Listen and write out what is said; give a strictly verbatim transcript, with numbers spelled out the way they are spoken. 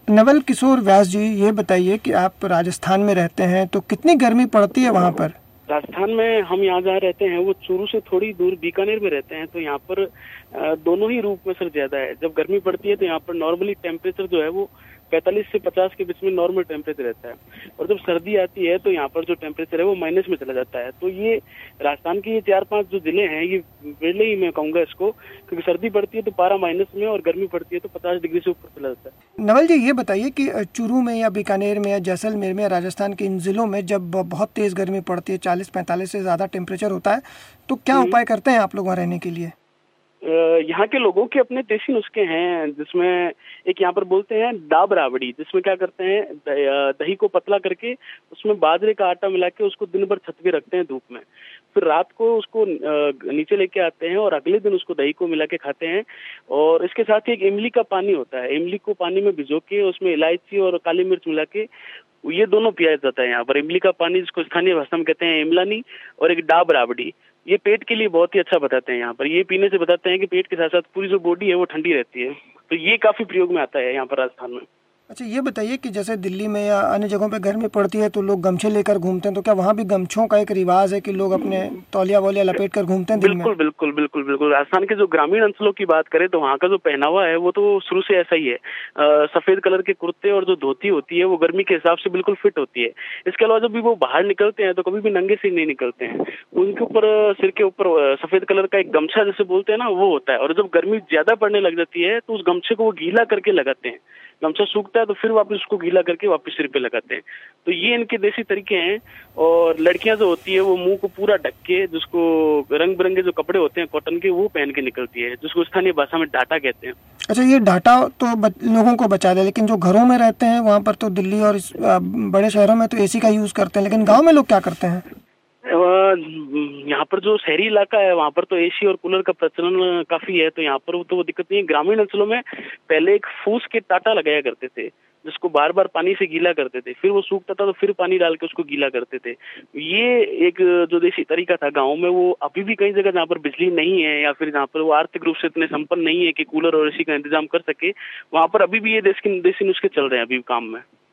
नवल किशोर व्यास जी, ये बताइए कि आप राजस्थान में रहते हैं तो कितनी गर्मी पड़ती है वहाँ पर? राजस्थान में हम यहाँ जहाँ रहते हैं वो चूरू से थोड़ी दूर बीकानेर में रहते हैं, तो यहाँ पर दोनों ही रूप में सर ज्यादा है। जब गर्मी पड़ती है तो यहाँ पर नॉर्मली टेम्परेचर जो है वो पैंतालीस से पचास के बीच में नॉर्मल टेम्परेचर रहता है, और जब सर्दी आती है तो यहाँ पर जो टेम्परेचर है वो माइनस में चला जाता है। तो ये राजस्थान के ये चार पांच जो जिले हैं ये वेले ही मैं कहूँगा इसको, क्योंकि सर्दी पड़ती है तो पारा माइनस में और गर्मी पड़ती है तो पचास डिग्री से ऊपर चला जाता है। नवल जी, ये बताइए कि चूरू में या बीकानेर में या जैसलमेर में, राजस्थान के इन जिलों में जब बहुत तेज गर्मी पड़ती है, चालीस पैंतालीस से ज्यादा टेम्परेचर होता है, तो क्या उपाय करते हैं आप लोग वहाँ रहने के लिए? यहाँ के लोगों के अपने देसी नुस्खे हैं, जिसमें एक यहाँ पर बोलते हैं डाब राबड़ी, जिसमें क्या करते हैं दही को पतला करके उसमें बाजरे का आटा मिला के उसको दिन भर छत पे रखते हैं धूप में, फिर रात को उसको नीचे लेके आते हैं और अगले दिन उसको दही को मिला के खाते हैं। और इसके साथ ही एक इमली का पानी होता है, इमली को पानी में भिजो के उसमें इलायची और काली मिर्च मिला के ये दोनों पिया जाता है यहाँ पर। इमली का पानी जिसको स्थानीय भाषा में कहते हैं इमलानी, और एक डाब राबड़ी, ये पेट के लिए बहुत ही अच्छा बताते हैं यहाँ पर। ये पीने से बताते हैं कि पेट के साथ साथ पूरी जो बॉडी है वो ठंडी रहती है, तो ये काफी प्रयोग में आता है यहाँ पर राजस्थान में। अच्छा, ये बताइए कि जैसे दिल्ली में या अन्य जगहों पे गर्मी पड़ती है तो लोग गमछे लेकर घूमते हैं, तो क्या वहाँ भी गमछों का एक रिवाज है कि लोग अपने तौलिया वौलिया लपेट कर घूमते हैं दिन में? बिल्कुल बिल्कुल बिल्कुल बिल्कुल। राजस्थान के जो ग्रामीण अंचलों की बात करें तो वहाँ का जो पहनावा है वो तो शुरू से ऐसा ही है। आ, सफेद कलर के कुर्ते और जो धोती होती है वो गर्मी के हिसाब से बिल्कुल फिट होती है। इसके अलावा जब भी वो बाहर निकलते हैं तो कभी भी नंगे से नहीं निकलते हैं, उनके ऊपर सिर के ऊपर सफेद कलर का एक गमछा जैसे बोलते हैं ना वो होता है, और जब गर्मी ज्यादा पड़ने लग जाती है तो उस गमछे को वो गीला करके लगाते हैं। गमछा सूखता है तो फिर वापस उसको गीला करके वापस सिर पे लगाते हैं। तो ये इनके देसी तरीके हैं। और लड़कियां जो होती है वो मुंह को पूरा ढक के, जिसको रंग बिरंगे जो कपड़े होते हैं कॉटन के, वो पहन के निकलती है, जिसको स्थानीय भाषा में डाटा कहते हैं। अच्छा, ये डाटा तो बच, लोगों को बचा दे, लेकिन जो घरों में रहते हैं वहाँ पर तो दिल्ली और इस, आ, बड़े शहरों में तो एसी का यूज करते हैं, लेकिन गाँव में लोग क्या करते हैं? यहाँ पर जो शहरी इलाका है वहाँ पर तो एसी और कूलर का प्रचलन काफी है, तो यहाँ पर तो वो दिक्कत नहीं है। ग्रामीण अंचलों में पहले एक फूस के टाटा लगाया करते थे, जिसको बार बार पानी से गीला करते थे, फिर वो सूखता था तो फिर पानी डाल के उसको गीला करते थे। ये एक जो देसी तरीका था गाँव में, वो अभी भी कई जगह जहाँ पर बिजली नहीं है या फिर जहाँ पर वो आर्थिक रूप से इतने संपन्न नहीं है कि कूलर और एसी का इंतजाम कर सके, वहाँ पर अभी भी ये देसी देसी नुस्खे चल रहे हैं अभी काम में।